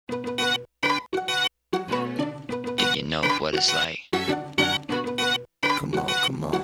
If you know what it's like. Come on, come on.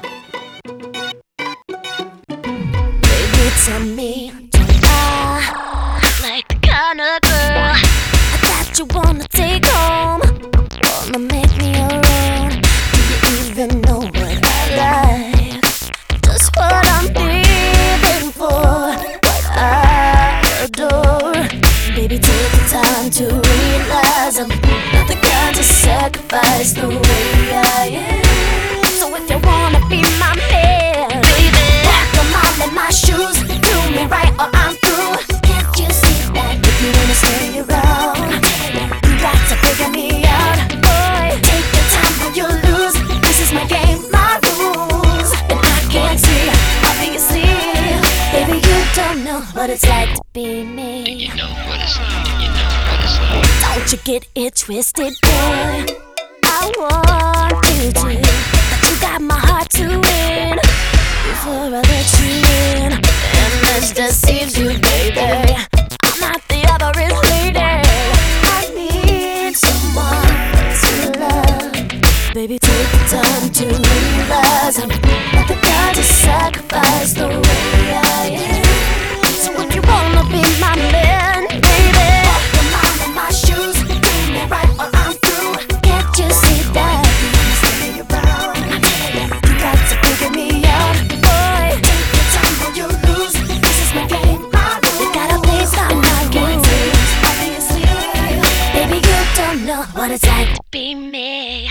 Baby, tell me, don't I look like the kind of girl that you wanna take home? Wanna make me your own? Do you even know what I like? Just what I'm living for, what I adore. Baby, take the time to realize I'm not the kind to sacrifice the way I am. So if you wanna be my man, baby, walk a mile in my shoes. Do me right or I'm through. Can't you see that? If you wanna stay around, you got to figure me out. Boy, take your time when you lose. This is my game, my rules, and I can't see, obviously. Baby, you don't know what it's like to be me. You know what it's like. You know what it's like. Don't you get it twisted, boy. I want you to, but you got my heart to win. Before I let you in, and this deceives you, baby. I'm not the average lady. I need someone to love. Baby, take the time to realize I'm not the kind to sacrifice the way I am. So if you wanna be my man, baby, walk a mile in my shoes. Do me right or I'm through. Can't you see that? Stay around. You got to figure me out, boy. Take your time when you lose. This is my game, my rules. You gotta please my rules, obviously. Baby, you don't know what it's like to be me.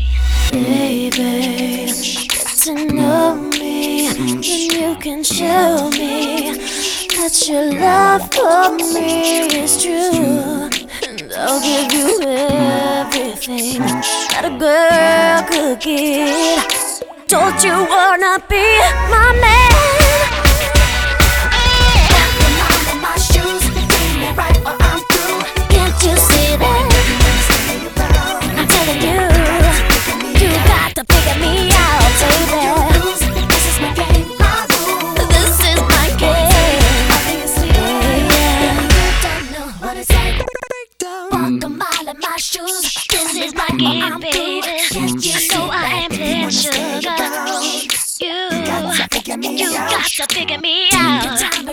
Baby, get to know me, then you can show me that your love for me is true. And I'll give you everything that a girl could give. Don't you wanna be my man? Walk a mile in my shoes. Do me right or I'm through. Can't you see that? I'm telling you, you got to figure me out, baby. This is my game, my rules. This is my game. Obviously, yeah. You don't know what it's like. Walk a mile in my shoes. This is my game, baby. You know I am playing sugar. You got to figure me out.